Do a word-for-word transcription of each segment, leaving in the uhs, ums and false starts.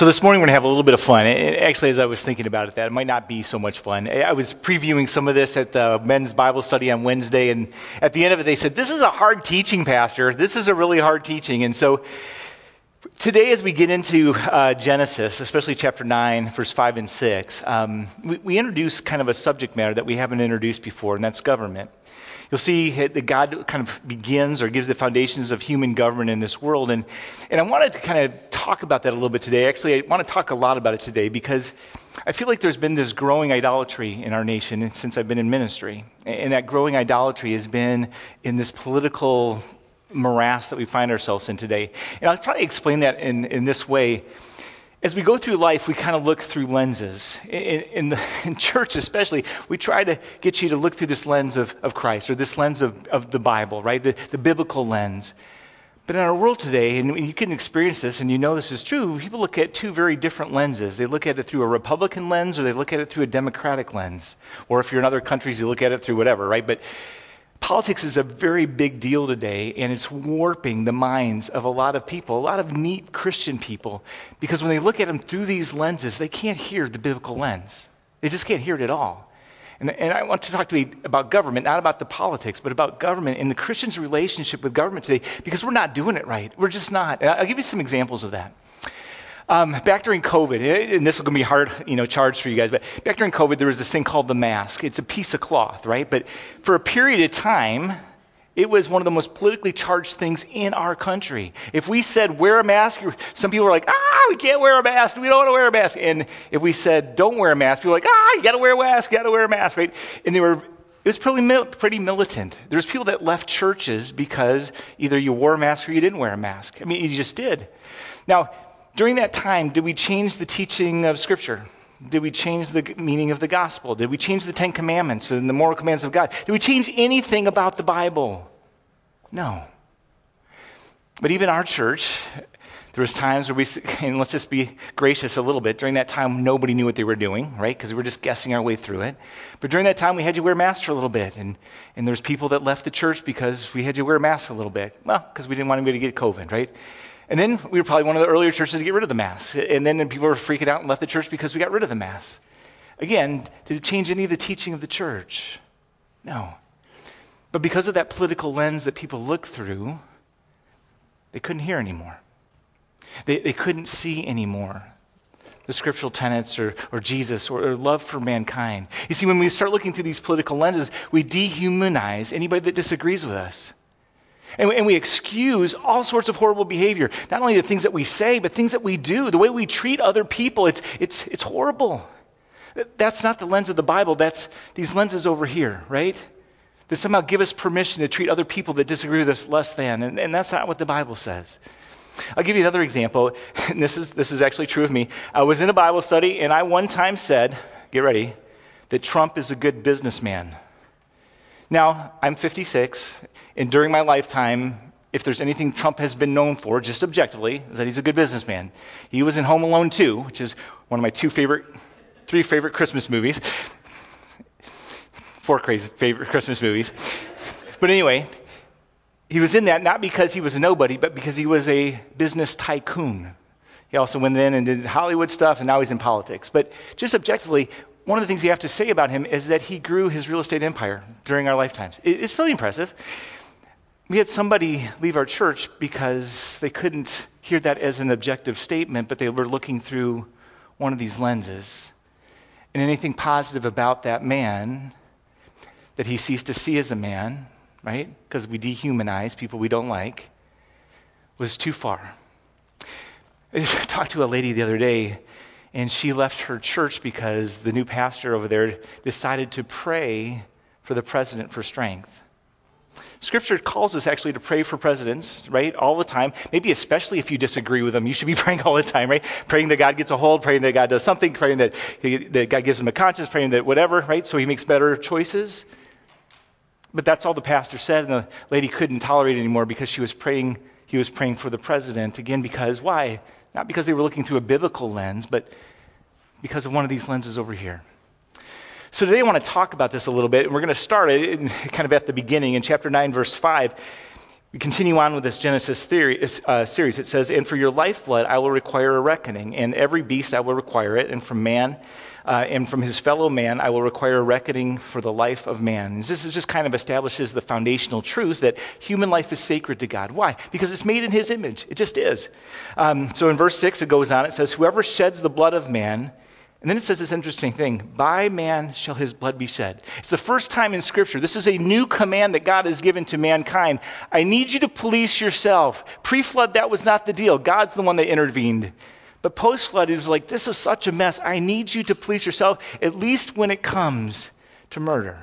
So this morning we're going to have a little bit of fun. And actually, as I was thinking about it, that it might not be so much fun. I was previewing some of this at the men's Bible study on Wednesday, and at the end of it, they said, "This is a hard teaching, Pastor. This is a really hard teaching." And so today, as we get into uh, Genesis, especially chapter nine, verse five and six, um, we, we introduce kind of a subject matter that we haven't introduced before, and that's government. You'll see that God kind of begins or gives the foundations of human government in this world. And, and I wanted to kind of talk about that a little bit today. Actually, I want to talk a lot about it today because I feel like there's been this growing idolatry in our nation since I've been in ministry. And that growing idolatry has been in this political morass that we find ourselves in today. And I'll try to explain that in, in this way. As we go through life, we kind of look through lenses. In, in, the, in church especially, we try to get you to look through this lens of, of Christ or this lens of, of the Bible, right? The, the biblical lens. But in our world today, and you can experience this and you know this is true, people look at two very different lenses. They look at it through a Republican lens or they look at it through a Democratic lens. Or if you're in other countries, you look at it through whatever, right? But politics is a very big deal today, and it's warping the minds of a lot of people, a lot of neat Christian people, because when they look at them through these lenses, they can't hear the biblical lens. They just can't hear it at all. And, and I want to talk to you about government, not about the politics, but about government and the Christian's relationship with government today, because we're not doing it right. We're just not. And I'll give you some examples of that. Um, back during COVID, and this is going to be hard, you know, charge for you guys, but back during COVID, there was this thing called the mask. It's a piece of cloth, right? But for a period of time, it was one of the most politically charged things in our country. If we said, wear a mask, some people were like, ah, we can't wear a mask. We don't want to wear a mask. And if we said, don't wear a mask, people were like, ah, you got to wear a mask, you got to wear a mask, right? And they were, it was pretty, pretty militant. There's people that left churches because either you wore a mask or you didn't wear a mask. I mean, you just did. Now, during that time, did we change the teaching of Scripture? Did we change the meaning of the gospel? Did we change the Ten Commandments and the moral commands of God? Did we change anything about the Bible? No. But even our church, there was times where we, and let's just be gracious a little bit, during that time, nobody knew what they were doing, right? Because we were just guessing our way through it. But during that time, we had you wear masks for a little bit. And, and there's people that left the church because we had you wear masks a little bit. Well, because we didn't want anybody to get COVID, right? And then we were probably one of the earlier churches to get rid of the mask. And then people were freaking out and left the church because we got rid of the mask. Again, did it change any of the teaching of the church? No. But because of that political lens that people look through, they couldn't hear anymore. They, they couldn't see anymore the scriptural tenets or, or Jesus or, or love for mankind. You see, when we start looking through these political lenses, we dehumanize anybody that disagrees with us. And, and we excuse all sorts of horrible behavior. Not only the things that we say, but things that we do. The way we treat other people, it's, it's, it's horrible. That's not the lens of the Bible. That's these lenses over here, right? That somehow give us permission to treat other people that disagree with us less than. And, and that's not what the Bible says. I'll give you another example. And this is, this is actually true of me. I was in a Bible study, and I one time said, get ready, that Trump is a good businessman. Now, I'm fifty-six, and during my lifetime, if there's anything Trump has been known for, just objectively, is that he's a good businessman. He was in Home Alone two, which is one of my two favorite, three favorite Christmas movies. Four crazy favorite Christmas movies. But anyway, he was in that not because he was a nobody, but because he was a business tycoon. He also went in and did Hollywood stuff, and now he's in politics. But just objectively, one of the things you have to say about him is that he grew his real estate empire during our lifetimes. It's really impressive. We had somebody leave our church because they couldn't hear that as an objective statement, but they were looking through one of these lenses. And anything positive about that man that he ceased to see as a man, right? Because we dehumanize people we don't like, was too far. I talked to a lady the other day, and she left her church because the new pastor over there decided to pray for the president for strength. Scripture calls us actually to pray for presidents, right, all the time. Maybe especially if you disagree with them, you should be praying all the time, right? Praying that God gets a hold, praying that God does something, praying that, he, that God gives him a conscience, praying that whatever, right, so he makes better choices. But that's all the pastor said, and the lady couldn't tolerate it anymore because she was praying, he was praying for the president. Again, because why? Not because they were looking through a biblical lens, but because of one of these lenses over here. So today I want to talk about this a little bit, and we're going to start it kind of at the beginning in chapter nine, verse five. We continue on with this Genesis theory, uh, series. It says, and for your lifeblood I will require a reckoning, and every beast I will require it, and from man uh, and from his fellow man I will require a reckoning for the life of man. And this is just kind of establishes the foundational truth that human life is sacred to God. Why? Because it's made in his image. It just is. Um, so in verse six it goes on, it says, whoever sheds the blood of man, and then it says this interesting thing, by man shall his blood be shed. It's the first time in Scripture. This is a new command that God has given to mankind. I need you to police yourself. Pre-flood, that was not the deal. God's the one that intervened. But post-flood, it was like, this is such a mess. I need you to police yourself, at least when it comes to murder.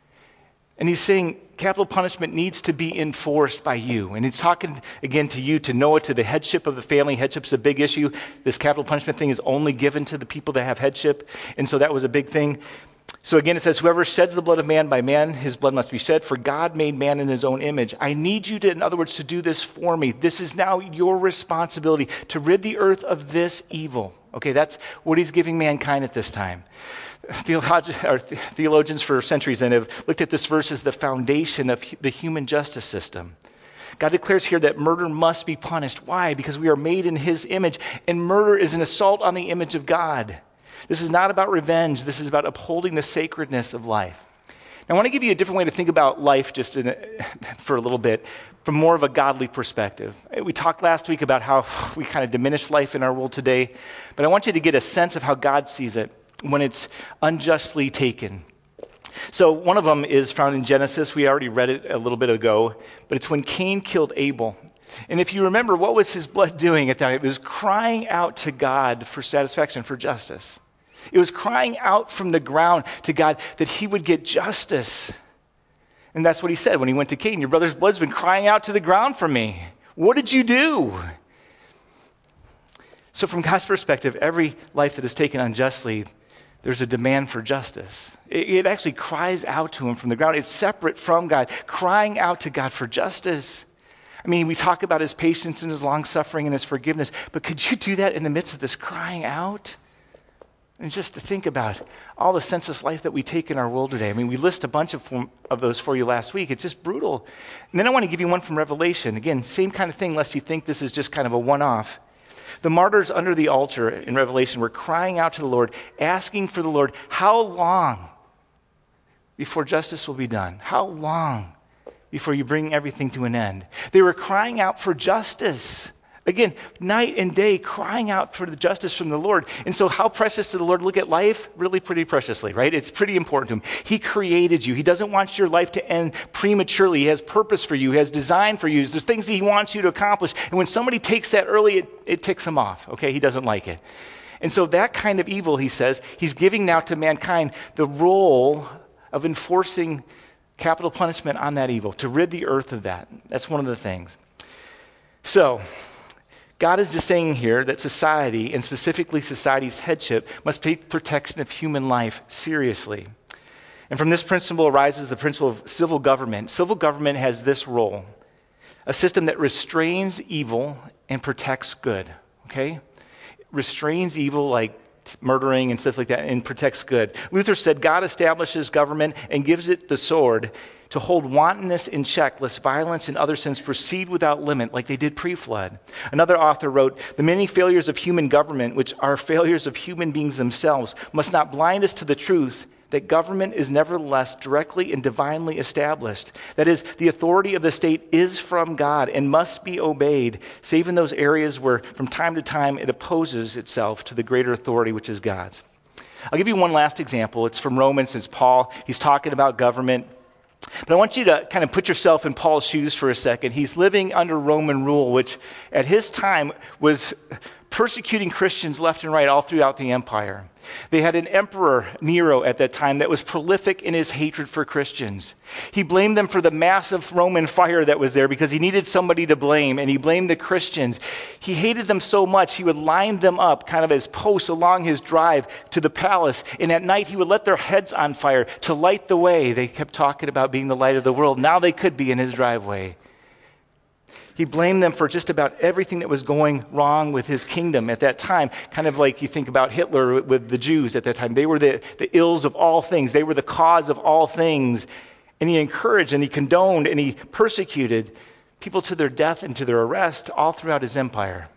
And he's saying capital punishment needs to be enforced by you. And he's talking again to you, to Noah, to the headship of the family. Headship's a big issue. This capital punishment thing is only given to the people that have headship. And so that was a big thing. So again, it says, whoever sheds the blood of man, by man his blood must be shed, for God made man in his own image. I need you to, in other words, to do this for me. This is now your responsibility, to rid the earth of this evil. Okay, that's what he's giving mankind at this time. Theolog- or theologians for centuries then have looked at this verse as the foundation of the human justice system. God declares here that murder must be punished. Why? Because we are made in his image, and murder is an assault on the image of God. This is not about revenge. This is about upholding the sacredness of life. Now, I want to give you a different way to think about life just in a, for a little bit, from more of a godly perspective. We talked last week about how we kind of diminish life in our world today, but I want you to get a sense of how God sees it when it's unjustly taken. So one of them is found in Genesis. We already read it a little bit ago, but it's when Cain killed Abel. And if you remember, what was his blood doing at that time? It was crying out to God for satisfaction, for justice. It was crying out from the ground to God that he would get justice. And that's what he said when he went to Cain. Your brother's blood's been crying out to the ground for me. What did you do? So from God's perspective, every life that is taken unjustly, there's a demand for justice. It, it actually cries out to him from the ground. It's separate from God, crying out to God for justice. I mean, we talk about his patience and his long-suffering and his forgiveness, but could you do that in the midst of this crying out? And just to think about all the senseless life that we take in our world today. I mean, we list a bunch of, form, of those for you last week. It's just brutal. And then I want to give you one from Revelation. Again, same kind of thing, lest you think this is just kind of a one-off. The martyrs under the altar in Revelation were crying out to the Lord, asking for the Lord, how long before justice will be done? How long before you bring everything to an end? They were crying out for justice. Again, night and day, crying out for the justice from the Lord. And so how precious to the Lord look at life? Really pretty preciously, right? It's pretty important to him. He created you. He doesn't want your life to end prematurely. He has purpose for you. He has design for you. There's things that he wants you to accomplish. And when somebody takes that early, it, it ticks him off, okay? He doesn't like it. And so that kind of evil, he says, he's giving now to mankind the role of enforcing capital punishment on that evil, to rid the earth of that. That's one of the things. So God is just saying here that society, and specifically society's headship, must take protection of human life seriously. And from this principle arises the principle of civil government. Civil government has this role, a system that restrains evil and protects good, okay? Restrains evil like murdering and stuff like that and protects good. Luther said God establishes government and gives it the sword to hold wantonness in check, lest violence and other sins proceed without limit like they did pre-flood. Another author wrote, the many failures of human government, which are failures of human beings themselves, must not blind us to the truth that government is nevertheless directly and divinely established. That is, the authority of the state is from God and must be obeyed, save in those areas where from time to time it opposes itself to the greater authority which is God's. I'll give you one last example. It's from Romans. It's Paul. He's talking about government. But I want you to kind of put yourself in Paul's shoes for a second. He's living under Roman rule, which at his time was persecuting Christians left and right all throughout the empire. They had an emperor, Nero, at that time that was prolific in his hatred for Christians. He blamed them for the massive Roman fire that was there because he needed somebody to blame, and he blamed the Christians. He hated them so much, he would line them up kind of as posts along his drive to the palace, and at night he would let their heads on fire to light the way. They kept talking about being the light of the world. Now they could be in his driveway. He blamed them for just about everything that was going wrong with his kingdom at that time. Kind of like you think about Hitler with the Jews at that time. They were the, the ills of all things. They were the cause of all things. And he encouraged and he condoned and he persecuted people to their death and to their arrest all throughout his empire.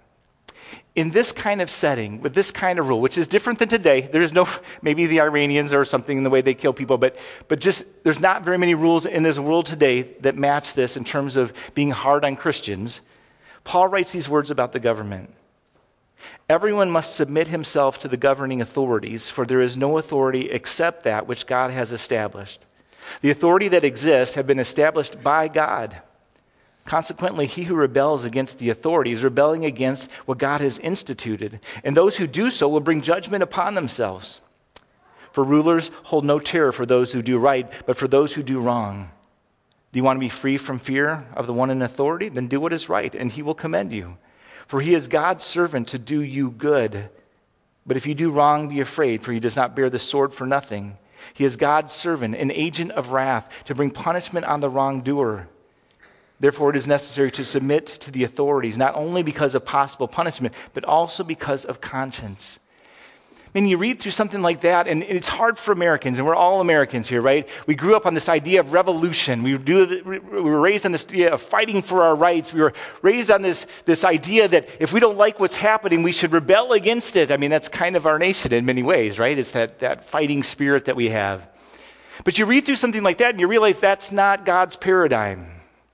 In this kind of setting, with this kind of rule, which is different than today, there's no, maybe the Iranians or something in the way they kill people, but, but just there's not very many rules in this world today that match this in terms of being hard on Christians. Paul writes these words about the government. Everyone must submit himself to the governing authorities, for there is no authority except that which God has established. The authority that exists have been established by God. Consequently, he who rebels against the authority is rebelling against what God has instituted, and those who do so will bring judgment upon themselves. For rulers hold no terror for those who do right, but for those who do wrong. Do you want to be free from fear of the one in authority? Then do what is right, and he will commend you. For he is God's servant to do you good. But if you do wrong, be afraid, for he does not bear the sword for nothing. He is God's servant, an agent of wrath, to bring punishment on the wrongdoer. Therefore, it is necessary to submit to the authorities, not only because of possible punishment, but also because of conscience. I mean, you read through something like that, and it's hard for Americans, and we're all Americans here, right? We grew up on this idea of revolution. We, do, we were raised on this idea of fighting for our rights. We were raised on this, this idea that if we don't like what's happening, we should rebel against it. I mean, that's kind of our nation in many ways, right? It's that, that fighting spirit that we have. But you read through something like that, and you realize that's not God's paradigm.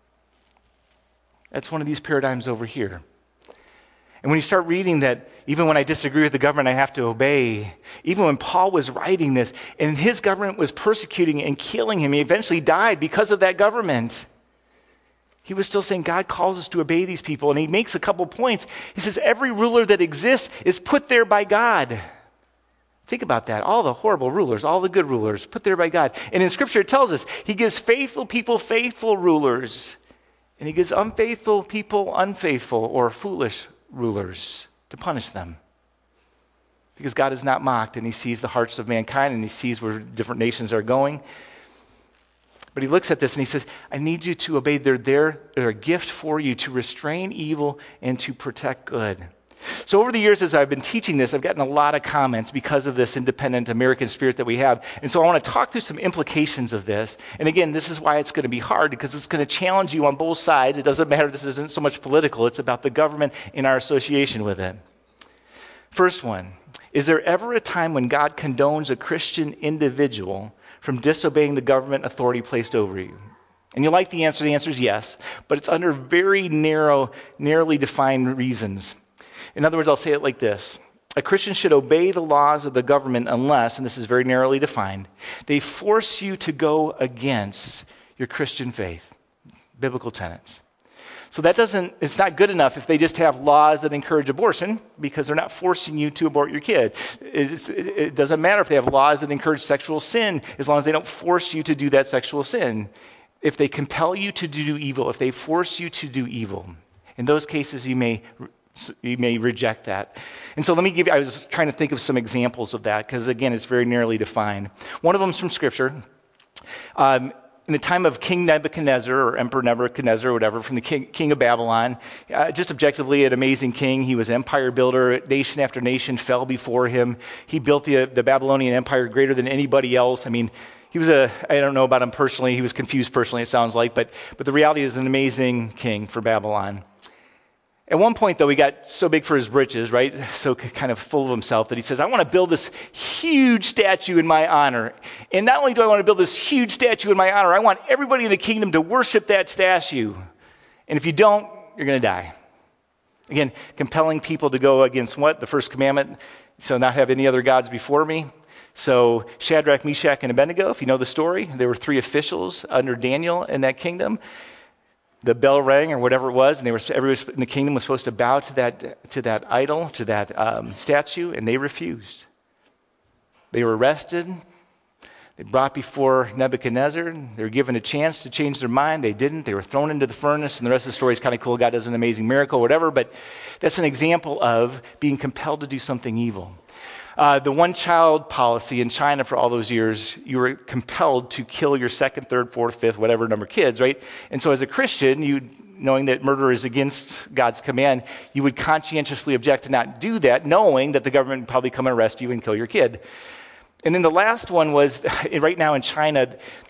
That's one of these paradigms over here. And when you start reading that, even when I disagree with the government, I have to obey. Even when Paul was writing this, and his government was persecuting and killing him, he eventually died because of that government. He was still saying God calls us to obey these people. And he makes a couple points. He says, every ruler that exists is put there by God. Think about that. All the horrible rulers, all the good rulers, put there by God. And in Scripture, it tells us he gives faithful people faithful rulers. And he gives unfaithful people unfaithful or foolish rulers to punish them. Because God is not mocked, and he sees the hearts of mankind, and he sees where different nations are going. But he looks at this and he says, I need you to obey. They're there. They're a gift for you to restrain evil and to protect good. So over the years as I've been teaching this, I've gotten a lot of comments because of this independent American spirit that we have. And so I want to talk through some implications of this. And again, this is why it's going to be hard, because it's going to challenge you on both sides. It doesn't matter. This isn't so much political. It's about the government and our association with it. First one, is there ever a time when God condones a Christian individual from disobeying the government authority placed over you? And you like the answer. The answer is yes. But it's under very narrow, narrowly defined reasons. In other words, I'll say it like this. A Christian should obey the laws of the government unless, and this is very narrowly defined, they force you to go against your Christian faith, biblical tenets. So that doesn't, it's not good enough if they just have laws that encourage abortion, because they're not forcing you to abort your kid. It's, it doesn't matter if they have laws that encourage sexual sin, as long as they don't force you to do that sexual sin. If they compel you to do evil, if they force you to do evil, in those cases you may You may reject that. And so let me give you, I was trying to think of some examples of that, because again, it's very narrowly defined. One of them is from Scripture. Um, in the time of King Nebuchadnezzar, or Emperor Nebuchadnezzar, or whatever, from the king, king of Babylon, uh, just objectively an amazing king. He was an empire builder. Nation after nation fell before him. He built the, the Babylonian empire greater than anybody else. I mean, he was a, I don't know about him personally. He was confused personally, it sounds like. But, but the reality is an amazing king for Babylon. At one point, though, he got so big for his britches, right? So kind of full of himself that he says, I want to build this huge statue in my honor. And not only do I want to build this huge statue in my honor, I want everybody in the kingdom to worship that statue. And if you don't, you're going to die. Again, compelling people to go against what? The first commandment, so not have any other gods before me. So Shadrach, Meshach, and Abednego, if you know the story, there were three officials under Daniel in that kingdom. The bell rang or whatever it was, and they were everybody in the kingdom was supposed to bow to that to that idol, to that um, statue, and they refused. They were arrested. They brought before Nebuchadnezzar. They were given a chance to change their mind. They didn't. They were thrown into the furnace, and the rest of the story is kind of cool. God does an amazing miracle, whatever. But that's an example of being compelled to do something evil. Uh, the one-child policy in China for all those years, you were compelled to kill your second, third, fourth, fifth, whatever number of kids, right? And so as a Christian, you, knowing that murder is against God's command, you would conscientiously object to not do that, knowing that the government would probably come and arrest you and kill your kid. And then the last one was, right now in China,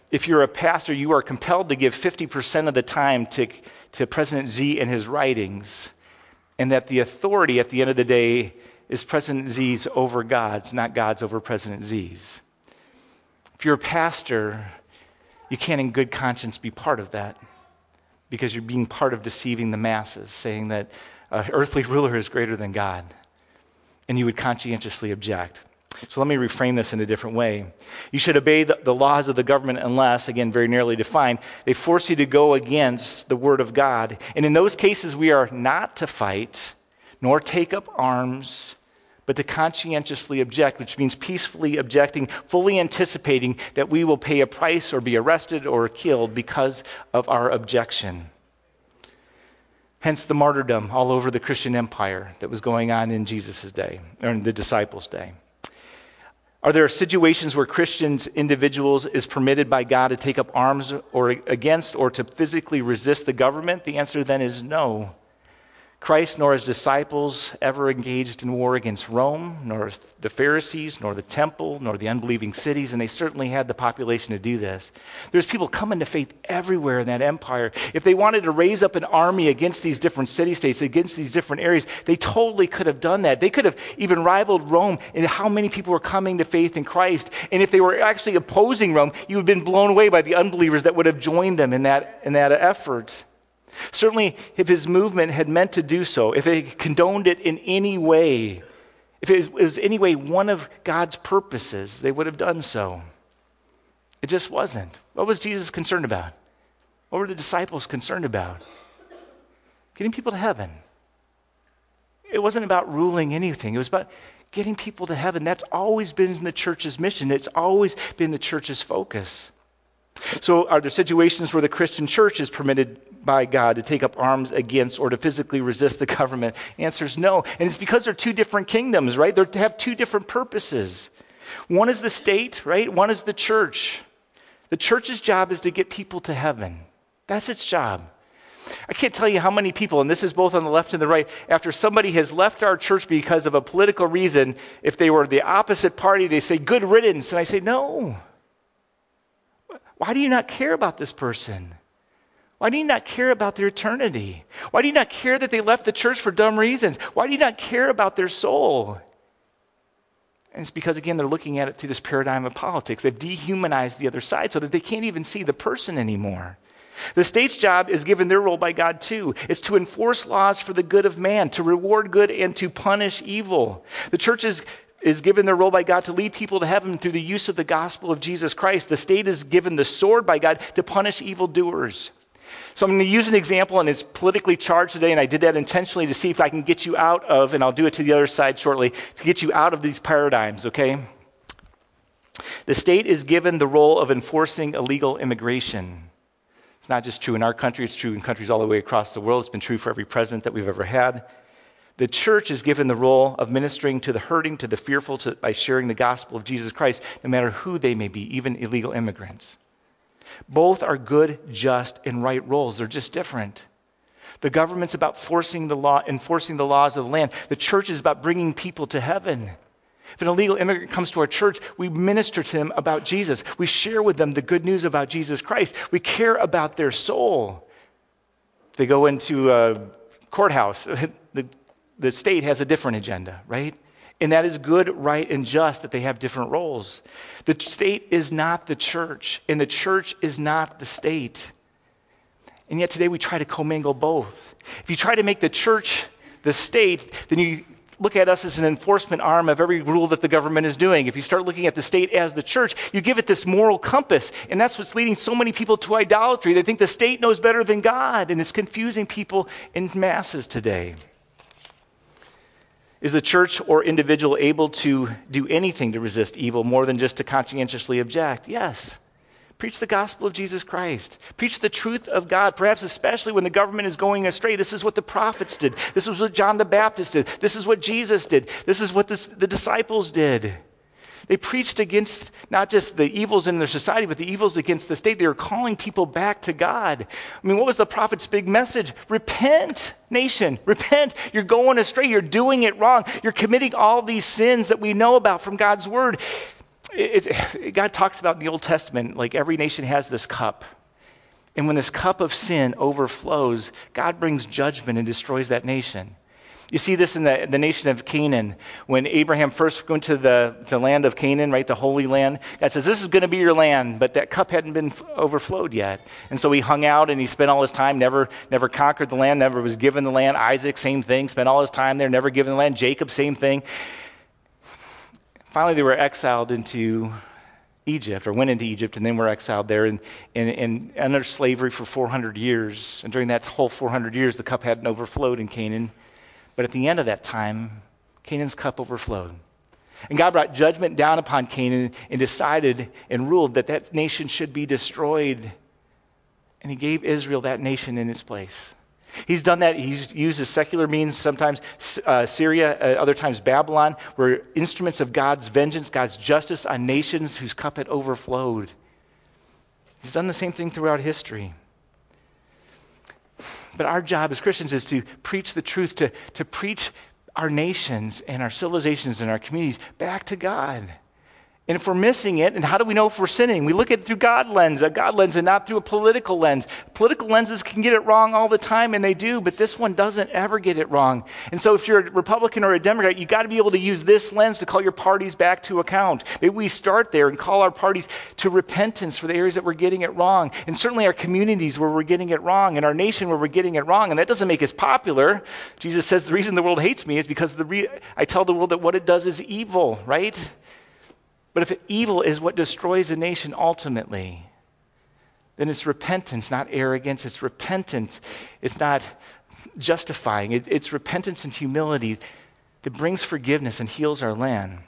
if you're a pastor, you are compelled to give fifty percent of the time to, to President Z and his writings, and that the authority at the end of the day is President Z's over God's, not God's over President Z's. If you're a pastor, you can't in good conscience be part of that because you're being part of deceiving the masses, saying that an earthly ruler is greater than God, and you would conscientiously object. So let me reframe this in a different way. You should obey the, the laws of the government unless, again, very narrowly defined, they force you to go against the word of God. And in those cases, we are not to fight, nor take up arms, but to conscientiously object, which means peacefully objecting, fully anticipating that we will pay a price or be arrested or killed because of our objection. Hence the martyrdom all over the Christian empire that was going on in Jesus' day, or in the disciples' day. Are there situations where Christians, individuals, is permitted by God to take up arms or against or to physically resist the government? The answer then is no. Christ nor his disciples ever engaged in war against Rome, nor the Pharisees, nor the temple, nor the unbelieving cities, and they certainly had the population to do this. There's people coming to faith everywhere in that empire. If they wanted to raise up an army against these different city-states, against these different areas, they totally could have done that. They could have even rivaled Rome in how many people were coming to faith in Christ. And if they were actually opposing Rome, you would have been blown away by the unbelievers that would have joined them in that, in that effort. Certainly, if his movement had meant to do so, if it condoned it in any way, if it was any way one of God's purposes, they would have done so. It just wasn't. What was Jesus concerned about? What were the disciples concerned about? Getting people to heaven. It wasn't about ruling anything. It was about getting people to heaven. That's always been the church's mission. It's always been the church's focus. So are there situations where the Christian church is permitted by God to take up arms against or to physically resist the government? The answer is no. And it's because they're two different kingdoms, right? They have two different purposes. One is the state, right? One is the church. The church's job is to get people to heaven. That's its job. I can't tell you how many people, and this is both on the left and the right, after somebody has left our church because of a political reason, if they were the opposite party, they say, good riddance. And I say, no. Why do you not care about this person? Why do you not care about their eternity? Why do you not care that they left the church for dumb reasons? Why do you not care about their soul? And it's because, again, they're looking at it through this paradigm of politics. They've dehumanized the other side so that they can't even see the person anymore. The state's job is given their role by God too. It's to enforce laws for the good of man, to reward good and to punish evil. The church is is given their role by God to lead people to heaven through the use of the gospel of Jesus Christ. The state is given the sword by God to punish evildoers. So I'm going to use an example, and it's politically charged today, and I did that intentionally to see if I can get you out of, and I'll do it to the other side shortly, to get you out of these paradigms, okay? The state is given the role of enforcing illegal immigration. It's not just true in our country, it's true in countries all the way across the world. It's been true for every president that we've ever had. The church is given the role of ministering to the hurting, to the fearful, to, by sharing the gospel of Jesus Christ, no matter who they may be, even illegal immigrants. Both are good, just, and right roles. They're just different. The government's about forcing the law, enforcing the laws of the land. The church is about bringing people to heaven. If an illegal immigrant comes to our church, we minister to them about Jesus. We share with them the good news about Jesus Christ. We care about their soul. If they go into a courthouse, the The state has a different agenda, right? And that is good, right, and just that they have different roles. The state is not the church, and the church is not the state. And yet today we try to commingle both. If you try to make the church the state, then you look at us as an enforcement arm of every rule that the government is doing. If you start looking at the state as the church, you give it this moral compass, and that's what's leading so many people to idolatry. They think the state knows better than God, and it's confusing people in masses today. Is the church or individual able to do anything to resist evil more than just to conscientiously object? Yes. Preach the gospel of Jesus Christ. Preach the truth of God, perhaps especially when the government is going astray. This is what the prophets did. This is what John the Baptist did. This is what Jesus did. This is what the, the disciples did. They preached against not just the evils in their society, but the evils against the state. They were calling people back to God. I mean, what was the prophet's big message? Repent, nation, repent. You're going astray. You're doing it wrong. You're committing all these sins that we know about from God's word. it, it, God talks about in the Old Testament, like every nation has this cup. And when this cup of sin overflows, God brings judgment and destroys that nation. You see this in the, the nation of Canaan. When Abraham first went to the, the land of Canaan, right, the Holy Land, God says, this is going to be your land, but that cup hadn't been f- overflowed yet. And so he hung out and he spent all his time, never, never conquered the land, never was given the land. Isaac, same thing, spent all his time there, never given the land. Jacob, same thing. Finally, they were exiled into Egypt, or went into Egypt, and then were exiled there and, and, and under slavery for four hundred years. And during that whole four hundred years, the cup hadn't overflowed in Canaan. But at the end of that time, Canaan's cup overflowed. And God brought judgment down upon Canaan and decided and ruled that that nation should be destroyed. And he gave Israel that nation in its place. He's done that. He's used as secular means, sometimes uh, Syria, uh, other times Babylon, were instruments of God's vengeance, God's justice on nations whose cup had overflowed. He's done the same thing throughout history. But our job as Christians is to preach the truth, to, to preach our nations and our civilizations and our communities back to God. And if we're missing it, and how do we know if we're sinning? We look at it through God lens, a God lens, and not through a political lens. Political lenses can get it wrong all the time, and they do, but this one doesn't ever get it wrong. And so if you're a Republican or a Democrat, you got to be able to use this lens to call your parties back to account. Maybe we start there and call our parties to repentance for the areas that we're getting it wrong, and certainly our communities where we're getting it wrong, and our nation where we're getting it wrong. And that doesn't make us popular. Jesus says the reason the world hates me is because the re- I tell the world that what it does is evil, right? But if evil is what destroys a nation ultimately, then it's repentance, not arrogance. It's repentance. It's not justifying. It, it's repentance and humility that brings forgiveness and heals our land.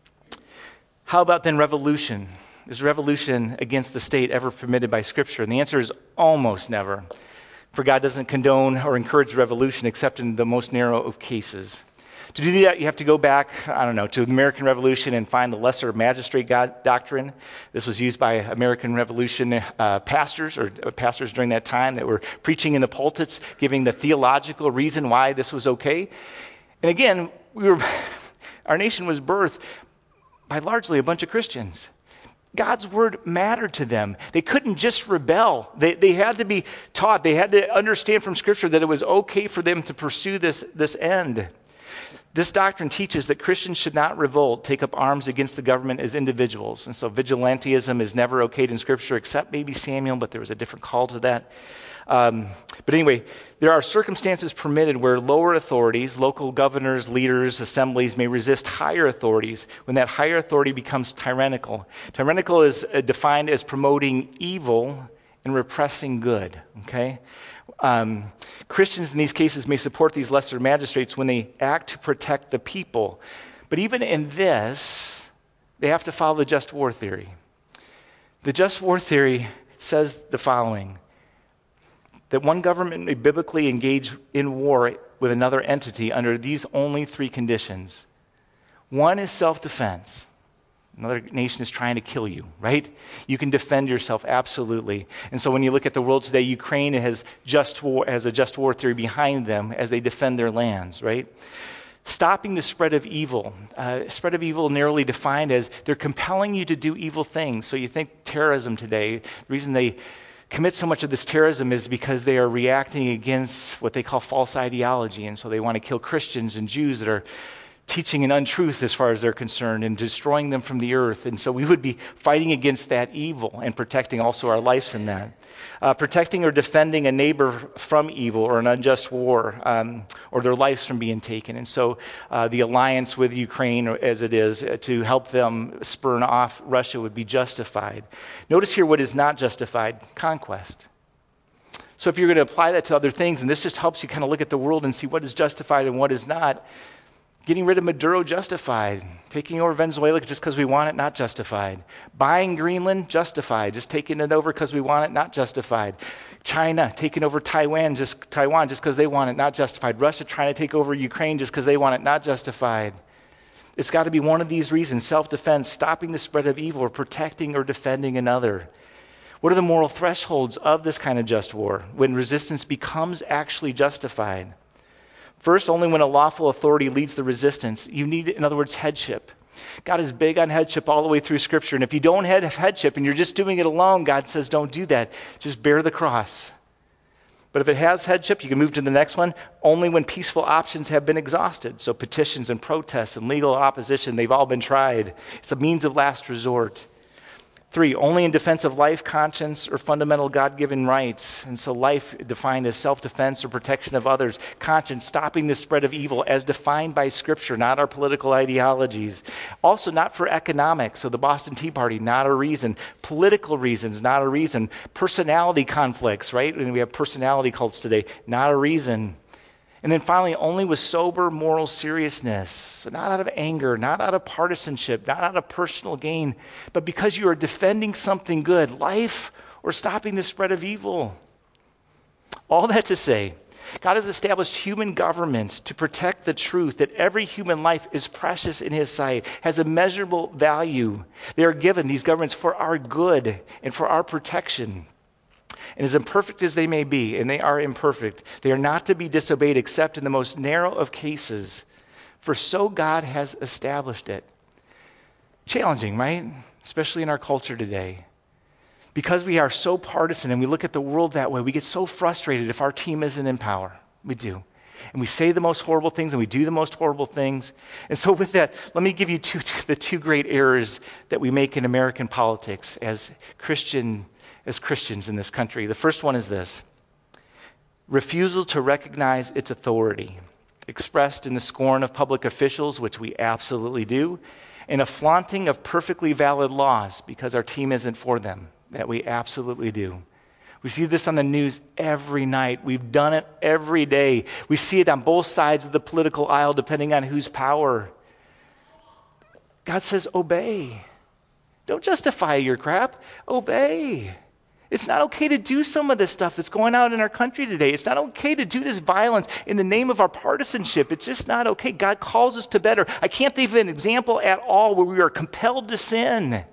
How about then revolution? Is revolution against the state ever permitted by Scripture? And the answer is almost never. For God doesn't condone or encourage revolution except in the most narrow of cases. To do that, you have to go back, I don't know, to the American Revolution and find the lesser magistrate God doctrine. This was used by American Revolution uh, pastors or pastors during that time that were preaching in the pulpits, giving the theological reason why this was okay. And again, we were, our nation was birthed by largely a bunch of Christians. God's word mattered to them. They couldn't just rebel. They, they had to be taught. They had to understand from Scripture that it was okay for them to pursue this, this end. This doctrine teaches that Christians should not revolt, take up arms against the government as individuals. And so vigilantism is never okayed in Scripture, except maybe Samuel, but there was a different call to that. Um, but anyway, there are circumstances permitted where lower authorities, local governors, leaders, assemblies may resist higher authorities when that higher authority becomes tyrannical. Tyrannical is uh, defined as promoting evil and repressing good, okay? Um, Christians in these cases may support these lesser magistrates when they act to protect the people. But even in this, they have to follow the just war theory. The just war theory says the following, that one government may biblically engage in war with another entity under these only three conditions. One is self-defense. Another nation is trying to kill you, right? You can defend yourself, absolutely. And so when you look at the world today, Ukraine has just war, has a just war theory behind them as they defend their lands, right? Stopping the spread of evil. Uh, spread of evil narrowly defined as they're compelling you to do evil things. So you think terrorism today, the reason they commit so much of this terrorism is because they are reacting against what they call false ideology. And so they want to kill Christians and Jews that are teaching an untruth as far as they're concerned and destroying them from the earth. And so we would be fighting against that evil and protecting also our lives in that. Uh, protecting or defending a neighbor from evil or an unjust war um, or their lives from being taken. And so uh, the alliance with Ukraine as it is uh, to help them spurn off Russia would be justified. Notice here what is not justified: conquest. So if you're going to apply that to other things, and this just helps you kind of look at the world and see what is justified and what is not. Getting rid of Maduro, justified. Taking over Venezuela just because we want it, not justified. Buying Greenland, justified. Just taking it over because we want it, not justified. China taking over Taiwan just Taiwan just because they want it, not justified. Russia trying to take over Ukraine just because they want it, not justified. It's got to be one of these reasons: self-defense, stopping the spread of evil, or protecting or defending another. What are the moral thresholds of this kind of just war when resistance becomes actually justified? First, only when a lawful authority leads the resistance. You need, in other words, headship. God is big on headship all the way through Scripture. And if you don't have headship and you're just doing it alone, God says don't do that. Just bear the cross. But if it has headship, you can move to the next one, only when peaceful options have been exhausted. So petitions and protests and legal opposition, they've all been tried. It's a means of last resort. Three, only in defense of life, conscience, or fundamental God-given rights. And so life defined as self-defense or protection of others. Conscience, stopping the spread of evil as defined by Scripture, not our political ideologies. Also not for economics. So the Boston Tea Party, not a reason. Political reasons, not a reason. Personality conflicts, right? And we have personality cults today, not a reason. And then finally, only with sober moral seriousness. So not out of anger, not out of partisanship, not out of personal gain, but because you are defending something good, life or stopping the spread of evil. All that to say, God has established human governments to protect the truth that every human life is precious in his sight, has immeasurable value. They are given, these governments, for our good and for our protection. And as imperfect as they may be, and they are imperfect, they are not to be disobeyed except in the most narrow of cases, for so God has established it. Challenging, right? Especially in our culture today. Because we are so partisan and we look at the world that way, we get so frustrated if our team isn't in power. We do. And we say the most horrible things and we do the most horrible things. And so with that, let me give you two, the two great errors that we make in American politics as Christian as Christians in this country. The first one is this: refusal to recognize its authority, expressed in the scorn of public officials, which we absolutely do, and a flaunting of perfectly valid laws because our team isn't for them, that we absolutely do. We see this on the news every night. We've done it every day. We see it on both sides of the political aisle, depending on who's power. God says, obey. Don't justify your crap. Obey. It's not okay to do some of this stuff that's going on in our country today. It's not okay to do this violence in the name of our partisanship. It's just not okay. God calls us to better. I can't think of an example at all where we are compelled to sin.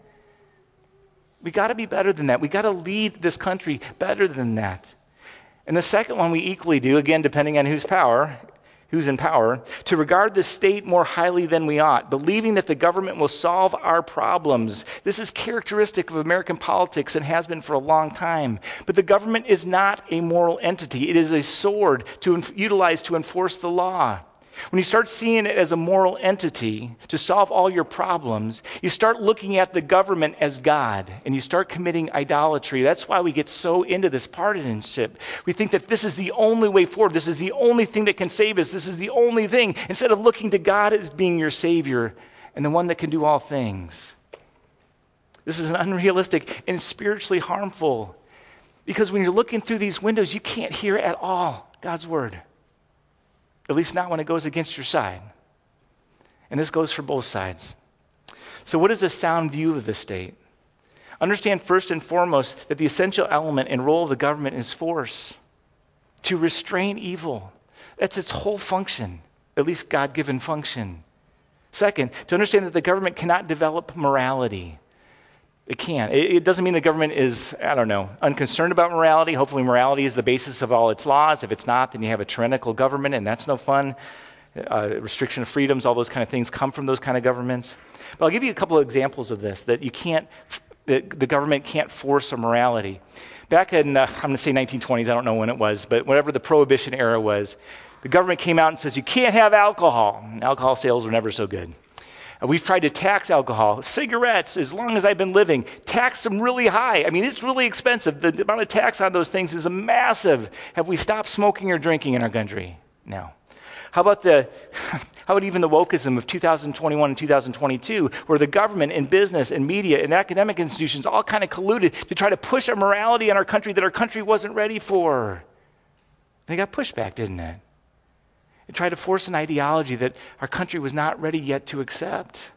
We got to be better than that. We got to lead this country better than that. And the second one we equally do, again, depending on whose power, who's in power, to regard the state more highly than we ought, believing that the government will solve our problems. This is characteristic of American politics and has been for a long time. But the government is not a moral entity. It is a sword to inf- utilize to enforce the law. When you start seeing it as a moral entity to solve all your problems, you start looking at the government as God, and you start committing idolatry. That's why we get so into this partisanship. We think that this is the only way forward. This is the only thing that can save us. This is the only thing. Instead of looking to God as being your Savior and the one that can do all things. This is unrealistic and spiritually harmful, because when you're looking through these windows, you can't hear at all God's word. At least not when it goes against your side. And this goes for both sides. So what is a sound view of the state? Understand first and foremost that the essential element and role of the government is force. To restrain evil. That's its whole function, at least God-given function. Second, to understand that the government cannot develop morality. It can't. It doesn't mean the government is, I don't know, unconcerned about morality. Hopefully morality is the basis of all its laws. If it's not, then you have a tyrannical government, and that's no fun. Uh, restriction of freedoms, all those kind of things come from those kind of governments. But I'll give you a couple of examples of this, that you can't, that the government can't force a morality. Back in, uh, I'm going to say nineteen twenties, I don't know when it was, but whatever the Prohibition era was, the government came out and says, you can't have alcohol. Alcohol sales were never so good. We've tried to tax alcohol, cigarettes, as long as I've been living, tax them really high. I mean, it's really expensive. The amount of tax on those things is a massive. Have we stopped smoking or drinking in our country? No. How about the, how about even the wokeism of two thousand twenty-one and two thousand twenty-two, where the government and business and media and academic institutions all kind of colluded to try to push a morality in our country that our country wasn't ready for? They got pushback, didn't it? It tried to force an ideology that our country was not ready yet to accept.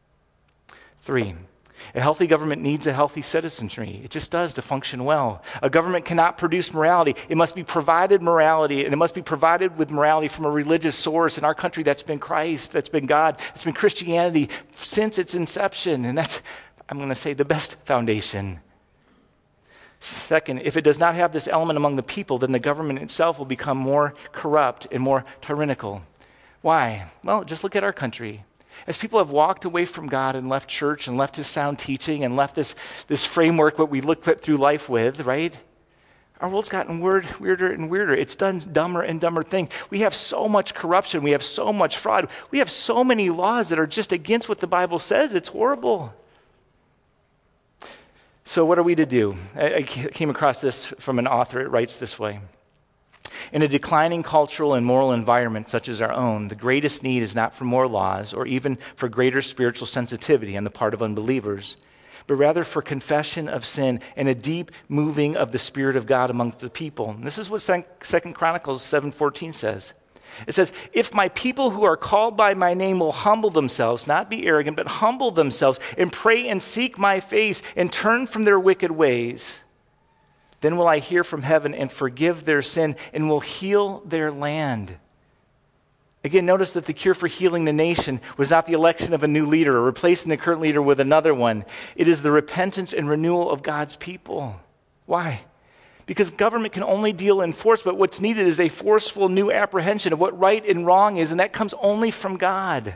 Three, a healthy government needs a healthy citizenry. It just does to function well. A government cannot produce morality. It must be provided morality, and it must be provided with morality from a religious source. In our country, that's been Christ, that's been God, that's been Christianity since its inception. And that's, I'm going to say, the best foundation. Second, if it does not have this element among the people, then the government itself will become more corrupt and more tyrannical. Why? Well, just look at our country. As people have walked away from God and left church and left his sound teaching and left this, this framework, what we look at through life with, right? Our world's gotten weird, weirder and weirder. It's done dumber and dumber things. We have so much corruption. We have so much fraud. We have so many laws that are just against what the Bible says. It's horrible. So what are we to do? I, I came across this from an author. It writes this way. In a declining cultural and moral environment such as our own, the greatest need is not for more laws or even for greater spiritual sensitivity on the part of unbelievers, but rather for confession of sin and a deep moving of the Spirit of God among the people. And this is what Second Chronicles seven fourteen says. It says, if my people who are called by my name will humble themselves, not be arrogant, but humble themselves and pray and seek my face and turn from their wicked ways, then will I hear from heaven and forgive their sin and will heal their land. Again, notice that the cure for healing the nation was not the election of a new leader or replacing the current leader with another one. It is the repentance and renewal of God's people. Why? Because government can only deal in force, but what's needed is a forceful new apprehension of what right and wrong is, and that comes only from God.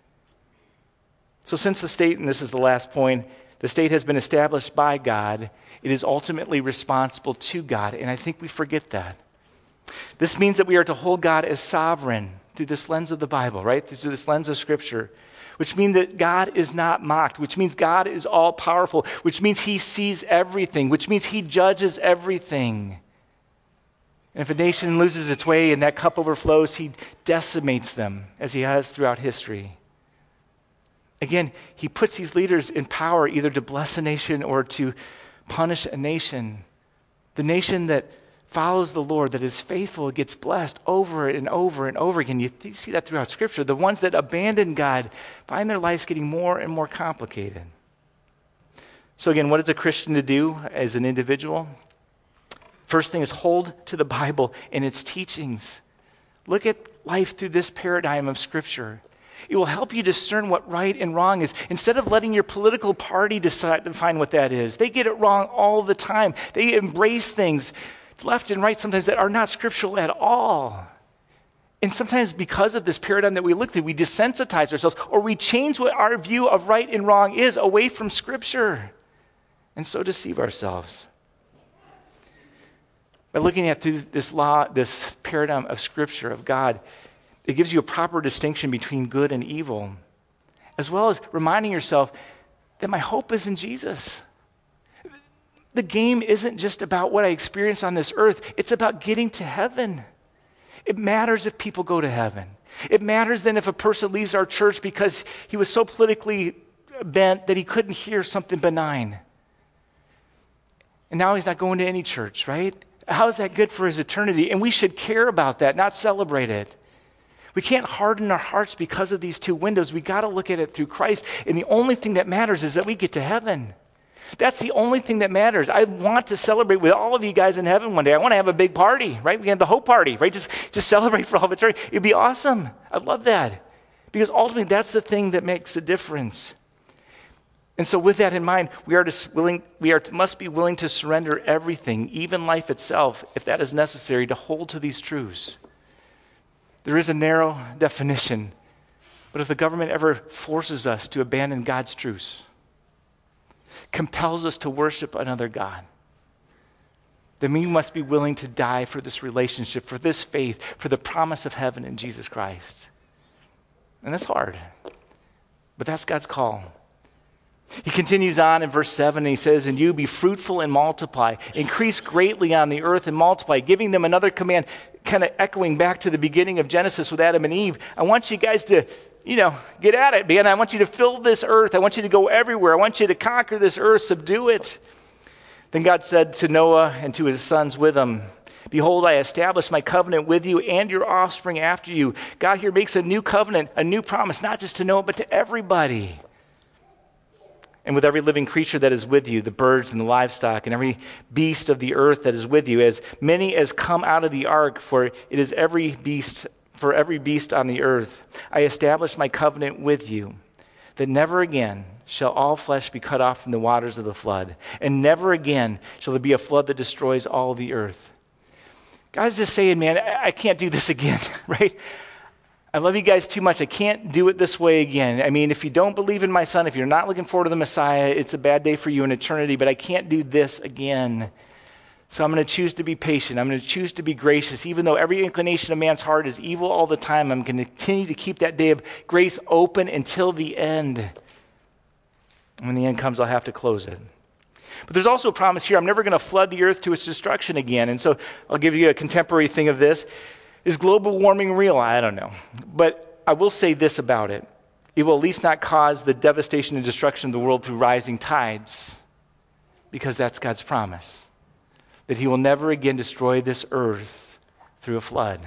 So since the state, and this is the last point, the state has been established by God, it is ultimately responsible to God, and I think we forget that. This means that we are to hold God as sovereign through this lens of the Bible, right? Through this lens of Scripture, which means that God is not mocked, which means God is all-powerful, which means he sees everything, which means he judges everything. And if a nation loses its way and that cup overflows, he decimates them, as he has throughout history. Again, he puts these leaders in power either to bless a nation or to punish a nation. The nation that follows the Lord, that is faithful, gets blessed over and over and over again. You, th- you see that throughout Scripture. The ones that abandon God find their lives getting more and more complicated. So again, what is a Christian to do as an individual? First thing is hold to the Bible and its teachings. Look at life through this paradigm of Scripture. It will help you discern what right and wrong is. Instead of letting your political party decide, define what that is, they get it wrong all the time. They embrace things left and right sometimes that are not scriptural at all. And sometimes because of this paradigm that we look through, we desensitize ourselves or we change what our view of right and wrong is away from Scripture and so deceive ourselves. By looking at through this law, this paradigm of Scripture, of God, it gives you a proper distinction between good and evil, as well as reminding yourself that my hope is in Jesus. The game isn't just about what I experience on this earth. It's about getting to heaven. It matters if people go to heaven. It matters then if a person leaves our church because he was so politically bent that he couldn't hear something benign. And now he's not going to any church, right? How is that good for his eternity? And we should care about that, not celebrate it. We can't harden our hearts because of these two windows. We got to look at it through Christ. And the only thing that matters is that we get to heaven. That's the only thing that matters. I want to celebrate with all of you guys in heaven one day. I want to have a big party, right? We can have the hope party, right? Just, just celebrate for all of eternity. It'd be awesome. I'd love that. Because ultimately, that's the thing that makes a difference. And so with that in mind, we are to willing, we are to, must be willing to surrender everything, even life itself, if that is necessary, to hold to these truths. There is a narrow definition, but if the government ever forces us to abandon God's truths, compels us to worship another God, then we must be willing to die for this relationship, for this faith, for the promise of heaven in Jesus Christ. And that's hard, but that's God's call. He continues on in verse seven, and he says, and you be fruitful and multiply, increase greatly on the earth and multiply, giving them another command, kind of echoing back to the beginning of Genesis with Adam and Eve. I want you guys to You know, get at it, man. I want you to fill this earth. I want you to go everywhere. I want you to conquer this earth, subdue it. Then God said to Noah and to his sons with him, behold, I establish my covenant with you and your offspring after you. God here makes a new covenant, a new promise, not just to Noah, but to everybody. And with every living creature that is with you, the birds and the livestock and every beast of the earth that is with you, as many as come out of the ark, for it is every beast For every beast on the earth, I establish my covenant with you, that never again shall all flesh be cut off from the waters of the flood, and never again shall there be a flood that destroys all the earth. God's just saying, man, I, I can't do this again, right? I love you guys too much. I can't do it this way again. I mean, if you don't believe in my son, if you're not looking forward to the Messiah, it's a bad day for you in eternity, but I can't do this again. So I'm going to choose to be patient. I'm going to choose to be gracious. Even though every inclination of man's heart is evil all the time, I'm going to continue to keep that day of grace open until the end. And when the end comes, I'll have to close it. But there's also a promise here. I'm never going to flood the earth to its destruction again. And so I'll give you a contemporary thing of this. Is global warming real? I don't know. But I will say this about it. It will at least not cause the devastation and destruction of the world through rising tides, because that's God's promise, that he will never again destroy this earth through a flood.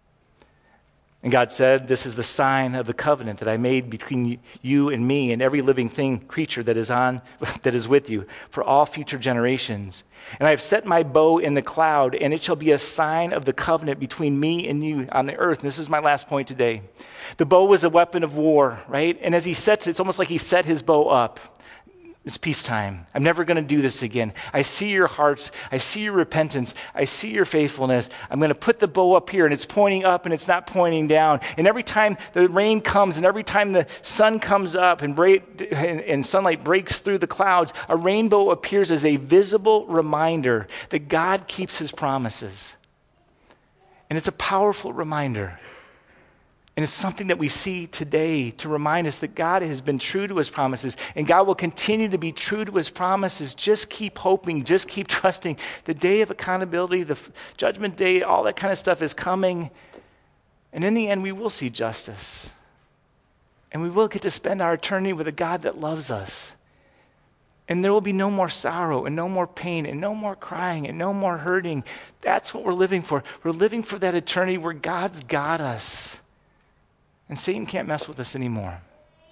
And God said, this is the sign of the covenant that I made between you and me and every living thing, creature that is on, that is with you for all future generations. And I have set my bow in the cloud, and it shall be a sign of the covenant between me and you on the earth. And this is my last point today. The bow was a weapon of war, right? And as he sets it, it's almost like he set his bow up. It's peacetime. I'm never going to do this again. I see your hearts. I see your repentance. I see your faithfulness. I'm going to put the bow up here, and it's pointing up, and it's not pointing down. And every time the rain comes, and every time the sun comes up and, break, and, and sunlight breaks through the clouds, a rainbow appears as a visible reminder that God keeps his promises. And it's a powerful reminder. And it's something that we see today to remind us that God has been true to his promises, and God will continue to be true to his promises. Just keep hoping, just keep trusting. The day of accountability, the f- judgment day, all that kind of stuff is coming. And in the end, we will see justice. And we will get to spend our eternity with a God that loves us. And there will be no more sorrow and no more pain and no more crying and no more hurting. That's what we're living for. We're living for that eternity where God's got us. And Satan can't mess with us anymore.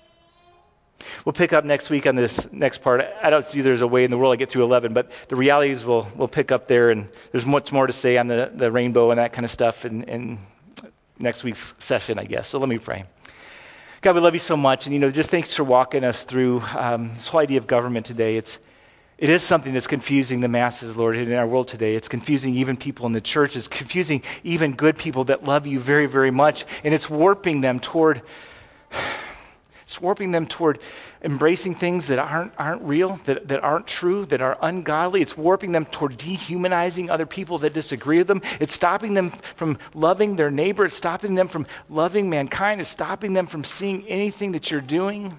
We'll pick up next week on this next part. I don't see there's a way in the world I get through eleven, but the realities will we'll pick up there, and there's much more to say on the, the rainbow and that kind of stuff in, in next week's session, I guess. So let me pray. God, we love you so much, and you know, just thanks for walking us through um, this whole idea of government today. It's It is something that's confusing the masses, Lord, in our world today. It's confusing even people in the church. It's confusing even good people that love you very, very much. And it's warping them toward, it's warping them toward embracing things that aren't aren't real, that, that aren't true, that are ungodly. It's warping them toward dehumanizing other people that disagree with them. It's stopping them from loving their neighbor. It's stopping them from loving mankind. It's stopping them from seeing anything that you're doing.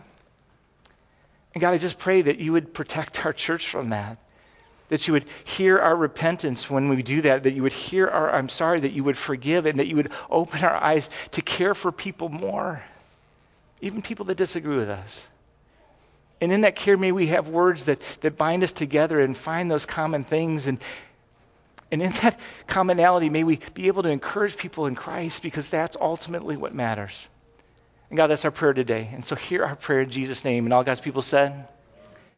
And God, I just pray that you would protect our church from that, that you would hear our repentance when we do that, that you would hear our, I'm sorry, that you would forgive, and that you would open our eyes to care for people more, even people that disagree with us. And in that care, may we have words that, that bind us together and find those common things. And, and in that commonality, may we be able to encourage people in Christ, because that's ultimately what matters. And God, that's our prayer today. And so hear our prayer in Jesus' name. And all God's people said,